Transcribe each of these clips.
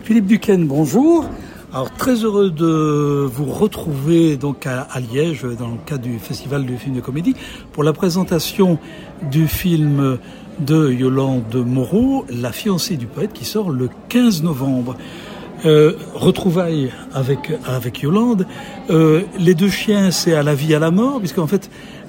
Philippe Duquesne, bonjour. Alors très heureux de vous retrouver donc à Liège dans le cadre du Festival du film de comédie pour la présentation du film de Yolande Moreau, La fiancée du poète, qui sort le 15 novembre. Retrouvailles avec Yolande. Les deux chiens, c'est à la vie à la mort, puisqu'en fait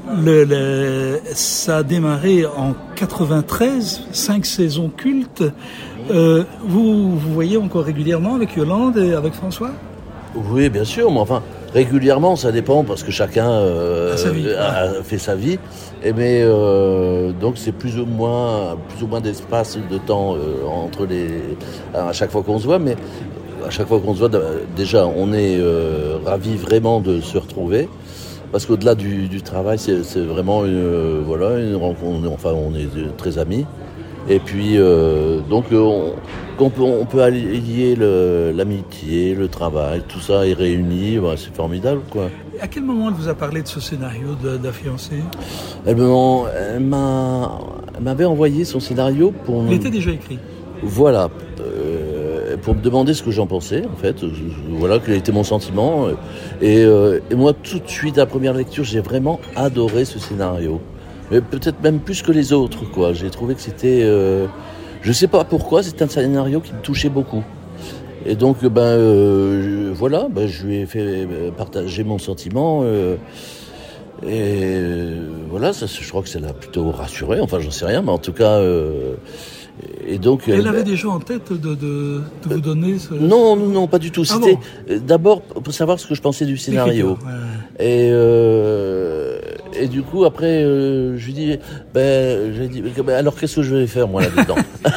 ça a démarré en 93, 5 saisons cultes. Vous voyez encore régulièrement avec Yolande et avec François ? Oui, bien sûr, mais enfin, régulièrement, ça dépend, parce que chacun a fait sa vie. Mais donc c'est plus ou moins d'espace, de temps entre à chaque fois qu'on se voit. Mais à chaque fois qu'on se voit, déjà, on est ravis vraiment de se retrouver. Parce qu'au-delà du travail, c'est vraiment une rencontre. Enfin, on est très amis. Et puis, donc, on peut allier l'amitié, le travail, tout ça est réuni. Bah, c'est formidable, quoi. À quel moment elle vous a parlé de ce scénario de la fiancée ? Elle m'avait envoyé son scénario pour... Il était déjà écrit. Voilà. Pour me demander ce que j'en pensais, en fait. Voilà, quel était mon sentiment. Et moi, tout de suite, à la première lecture, j'ai vraiment adoré ce scénario. Mais peut-être même plus que les autres, quoi. J'ai trouvé que c'était... je sais pas pourquoi, c'est un scénario qui me touchait beaucoup. Et donc, je lui ai fait partager mon sentiment. Et voilà, je crois que ça l'a plutôt rassuré. Enfin, j'en sais rien, mais en tout cas... Et donc, elle avait déjà en tête de vous donner ce... Non, pas du tout. C'était d'abord pour savoir ce que je pensais du scénario. Ouais. Et du coup, après, je lui dis, alors qu'est-ce que je vais faire moi là-dedans?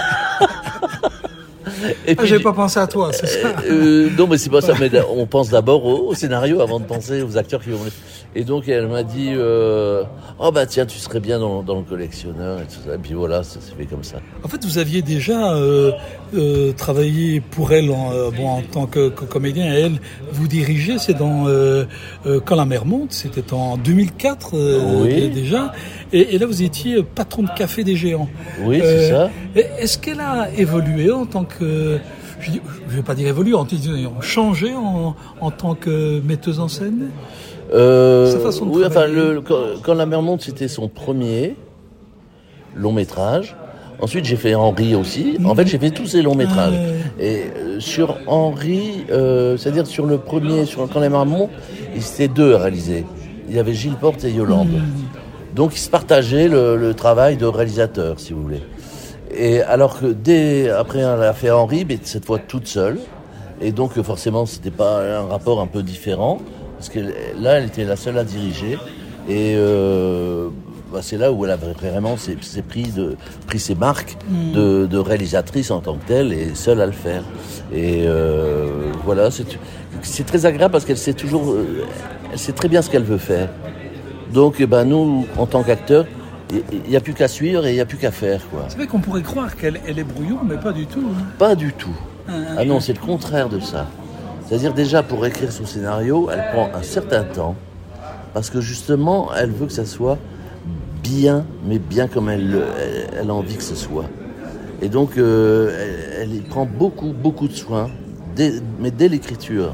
Et puis, j'ai pas pensé à toi, c'est ça? Non, mais c'est pas ça. Mais on pense d'abord au scénario avant de penser aux acteurs qui vont. Et donc elle m'a dit, tiens, tu serais bien dans le collectionneur et tout ça. Et puis voilà, ça s'est fait comme ça. En fait, vous aviez déjà travaillé pour elle en tant que comédien. Et elle vous dirigeait, c'est dans Quand la mer monte. C'était en 2004 oui. Déjà. Et là, vous étiez patron de Café des Géants. Oui, c'est ça. Est-ce qu'elle a évolué en tant que... Je vais pas dire évolué, changé en tant que metteuse en scène? Sa façon de travailler. Quand la mer monte, c'était son premier long métrage. Ensuite, j'ai fait Henri aussi. En fait, j'ai fait tous ces longs métrages. Et sur Henri, c'est-à-dire sur le premier, sur Quand la mer monte, ils étaient deux à réaliser. Il y avait Gilles Porte et Yolande. Donc, ils se partageaient le travail de réalisateur, si vous voulez. Et alors que après, elle a fait Henri, mais cette fois toute seule. Et donc, forcément, c'était pas un rapport un peu différent. Parce que là, elle était la seule à diriger. Et c'est là où elle a vraiment pris ses marques de réalisatrice en tant que telle et seule à le faire. Et voilà, c'est très agréable parce qu'elle sait elle sait très bien ce qu'elle veut faire. Donc, nous, en tant qu'acteurs, il n'y a plus qu'à suivre et il n'y a plus qu'à faire, quoi. C'est vrai qu'on pourrait croire qu'elle est brouillon, mais pas du tout. Hein. Pas du tout. Ah non, c'est le contraire de ça. C'est-à-dire déjà pour écrire son scénario, elle prend un certain temps parce que justement, elle veut que ça soit bien, mais bien comme elle a envie que ce soit. Et donc, elle y prend beaucoup, beaucoup de soin, mais dès l'écriture.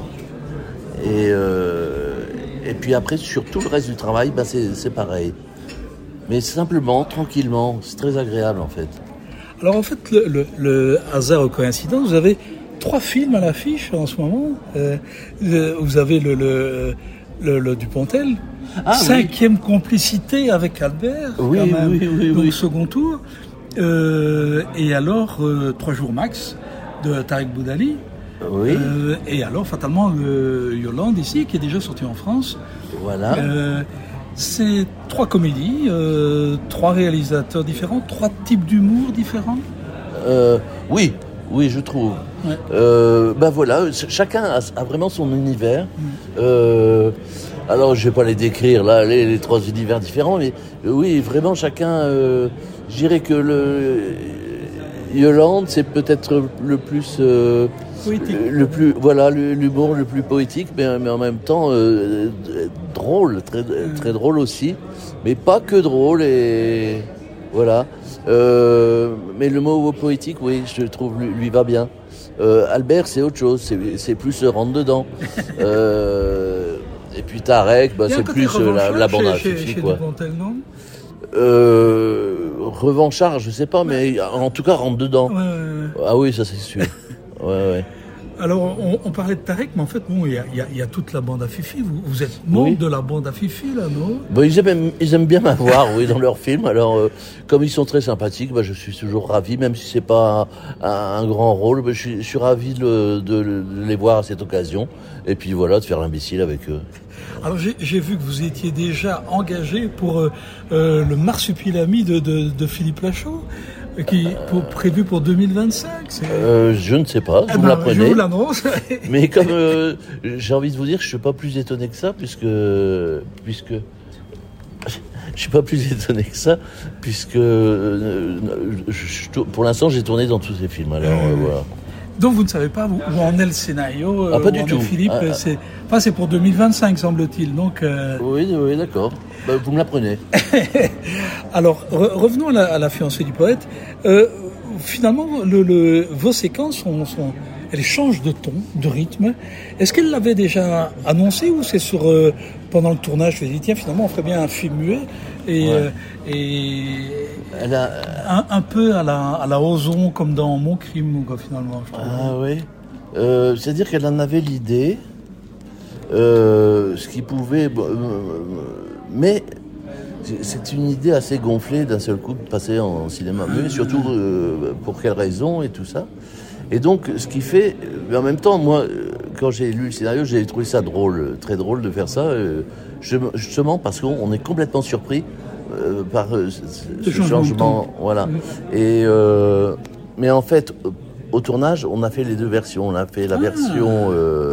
Et puis après, sur tout le reste du travail, c'est pareil. Mais simplement, tranquillement, c'est très agréable en fait. Alors en fait, le hasard ou coïncidence, vous avez 3 films à l'affiche en ce moment. Vous avez le Dupontel, 5e complicité avec Albert, oui, quand même, oui. second tour. Et alors 3 jours max de Tarek Boudali. Oui. Et alors fatalement Yolande ici, qui est déjà sorti en France. Voilà. C'est 3 comédies, 3 réalisateurs différents, 3 types d'humour différents. Oui, je trouve. Ouais. Voilà, chacun a vraiment son univers. Alors, je vais pas les décrire là, les 3 univers différents, mais oui, vraiment chacun. Je dirais que Yolande, c'est peut-être le plus. L'humour le plus poétique, mais en même temps drôle, très drôle aussi, mais pas que drôle, et voilà. Mais le mot poétique, oui, je trouve lui va bien. Albert, c'est autre chose, c'est plus rentre dedans. Et puis Tarek, c'est plus la bande à Fifi, quoi. Revanchard, je sais pas, mais en tout cas rentre dedans. Ouais. Ah oui, ça c'est sûr. Ouais. Alors, on parlait de Tarek, mais en fait, bon, il y a toute la bande à Fifi. Vous êtes membre de la bande à Fifi, là, non? Ils aiment bien m'avoir, oui, dans leurs films. Alors, comme ils sont très sympathiques, je suis toujours ravi, même si c'est pas un grand rôle, je suis ravi de les voir à cette occasion. Et puis voilà, de faire l'imbécile avec eux. Alors, j'ai vu que vous étiez déjà engagé pour le Marsupilami de Philippe Lachaud. Prévu pour 2025. Je ne sais pas, vous me l'apprenez. Je vous l'annonce. Mais comme j'ai envie de vous dire, je suis pas plus étonné que ça, puisque je suis pas plus étonné que ça, puisque pour l'instant j'ai tourné dans tous ces films. Alors voilà. Donc vous ne savez pas où en est le scénario? Pas du tout. Philippe, c'est pour 2025 semble-t-il. Donc. Oui, d'accord. Vous me l'apprenez. Alors, revenons à la fiancée du poète. Finalement, vos séquences elles changent de ton, de rythme. Est-ce qu'elle l'avait déjà annoncé ou c'est pendant le tournage, je me suis dit, tiens, finalement, on ferait bien un film muet Elle a... un peu à la Ozon, comme dans Mon Crime, quoi, finalement. Je trouve. Ah oui. C'est-à-dire qu'elle en avait l'idée, ce qui pouvait... mais c'est une idée assez gonflée d'un seul coup de passer en cinéma muet, surtout pour quelles raisons et tout ça. Et donc, ce qui fait... Mais en même temps, moi, quand j'ai lu le scénario, j'ai trouvé ça drôle, très drôle de faire ça, justement parce qu'on est complètement surpris par ce changement. Voilà. Et, mais en fait, au tournage, on a fait les deux versions. On a fait la version...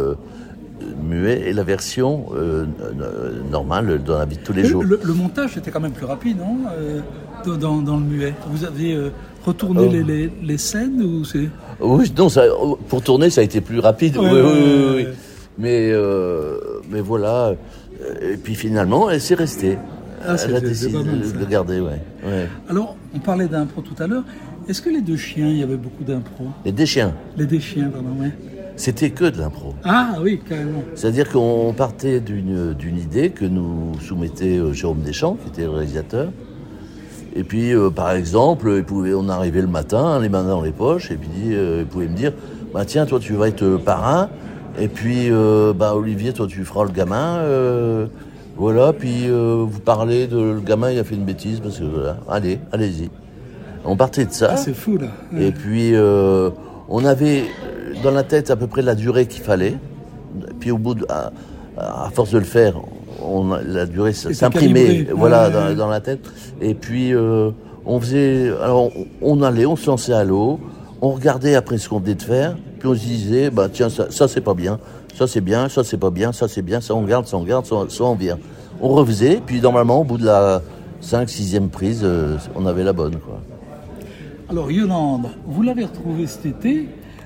muet et la version normale dans la vie de tous les jours. Le montage était quand même plus rapide, non dans le muet. Vous avez retourné les scènes ou c'est... Oui, non, pour tourner, ça a été plus rapide. Oui. Mais voilà. Et puis finalement, elle s'est restée. Elle a décidé de garder, ouais. Alors, on parlait d'impro tout à l'heure. Est-ce que les deux chiens, il y avait beaucoup d'impro? Les deux chiens, pardon, oui. C'était que de l'impro. Ah oui, carrément. C'est-à-dire qu'on partait d'une idée que nous soumettait Jérôme Deschamps, qui était le réalisateur. Et puis, par exemple, on arrivait le matin, les mains dans les poches, et puis il pouvait me dire, tiens, toi tu vas être parrain, et puis Olivier, toi tu feras le gamin, voilà, puis vous parlez le gamin, il a fait une bêtise, parce que voilà, allez-y. On partait de ça. Ah, c'est fou là. Et puis on avait dans la tête à peu près la durée qu'il fallait. Puis au bout, à force de le faire, la durée s'imprimait, dans la tête. Et puis on faisait, alors on allait, on se lançait à l'eau, on regardait après ce qu'on venait de faire, puis on se disait, tiens, ça c'est pas bien, ça c'est bien, ça c'est pas bien, ça c'est bien, ça on garde, ça on vient. On refaisait, puis normalement au bout de la 5-6e prise, on avait la bonne, quoi. Alors Yolande, vous l'avez retrouvé cet été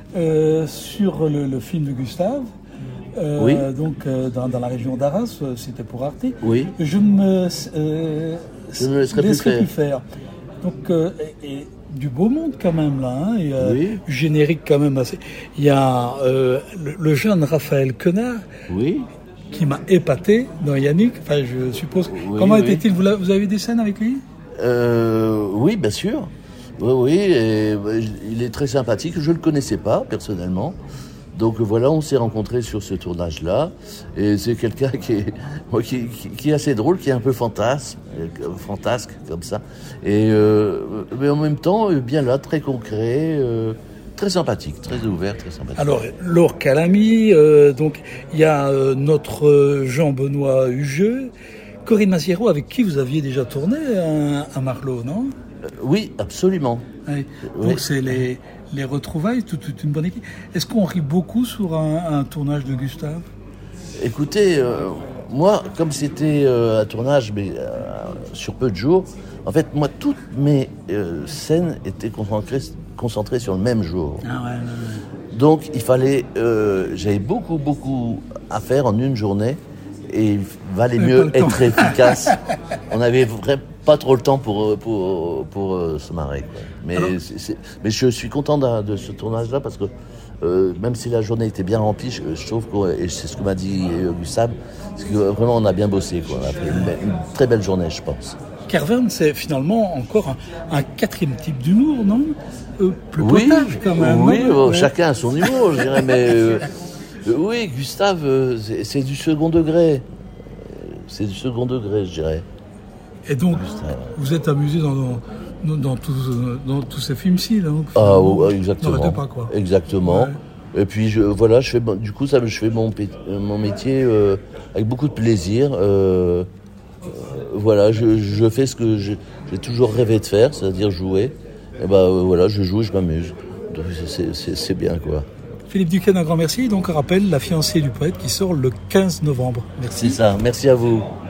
sur le film de Gustave, oui. donc dans la région d'Arras, c'était pour Arte. Oui. Je ne me laisserai plus faire. Donc et du beau monde quand même là, oui. Générique quand même assez. Il y a le jeune Raphaël Quenard. Oui. Qui m'a épaté dans Yannick. Enfin, je suppose. Oui, comment était-il? Vous avez eu des scènes avec lui? Oui, bien sûr. Oui, et il est très sympathique. Je ne le connaissais pas, personnellement. Donc voilà, on s'est rencontrés sur ce tournage-là. Et c'est quelqu'un qui est assez drôle, qui est un peu fantasque comme ça. Et, mais en même temps, bien là, très concret, très sympathique, très ouvert, très sympathique. Alors, Laure Calamy, donc il y a notre Jean-Benoît Hugeux, Corinne Maziero, avec qui vous aviez déjà tourné à Marlowe, non? Oui, absolument. Oui. Donc oui. C'est les retrouvailles, toute une bonne équipe. Est-ce qu'on rit beaucoup sur un tournage de Gustave? Écoutez, moi, comme c'était un tournage mais sur peu de jours, en fait, moi, toutes mes scènes étaient concentrées sur le même jour. Ah ouais. Donc, il fallait... j'avais beaucoup à faire en une journée et il valait mieux être efficace. On n'avait pas trop le temps pour se marrer, quoi. Mais, mais je suis content de ce tournage-là parce que même si la journée était bien remplie, je trouve et c'est ce que m'a dit Gustave, c'est que vraiment on a bien bossé, quoi. On a fait une très belle journée, je pense. Carverne, c'est finalement encore un quatrième type d'humour, non? Plus Oui, potage, quand même. oui, Ouais. chacun a son humour, je dirais, mais oui, Gustave, c'est du second degré. C'est du second degré, je dirais. Et donc, Gustave. vous êtes amusé dans tous ces films-ci, là? Ah, exactement. N'arrêtez pas, quoi. Exactement. Ouais. Et puis, je fais mon métier avec beaucoup de plaisir. Voilà, je fais ce que j'ai toujours rêvé de faire, c'est-à-dire jouer. Et voilà, je joue et je m'amuse. Donc, c'est bien, quoi. Philippe Duquesne, un grand merci. Donc, on rappelle La fiancée du poète qui sort le 15 novembre. Merci. C'est ça, merci à vous.